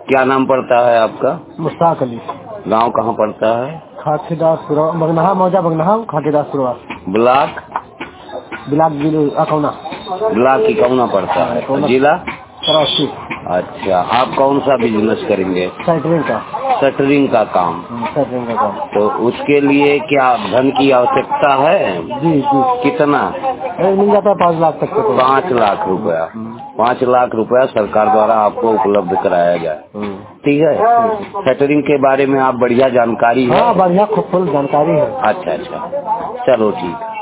क्या नाम पड़ता है आपका? मुश्ताक अली। गांव कहाँ पड़ता है? खाकीदासपुरा बगनाहा मौजा Bagnaha Khakidaspura. Block? Block Akauna. Block Ikauna पड़ता है। जिला? कराची। अच्छा, आप कौन सा बिजनेस करेंगे? सेटरिंग का। शटरिंग का काम। सेटरिंग का काम। तो उसके लिए क्या धन की आवश्यकता है? जी जी। कितना मिल जाता है? 5 लाख तक का। 5 लाख रुपया। 5 लाख रुपया सरकार द्वारा आपको उपलब्ध कराया जाए। ठीक है। शटरिंग के बारे में आप बढ़िया जानकारी है? हाँ, बढ़िया खूब फुल जानकारी है। अच्छा, चलो ठीक है।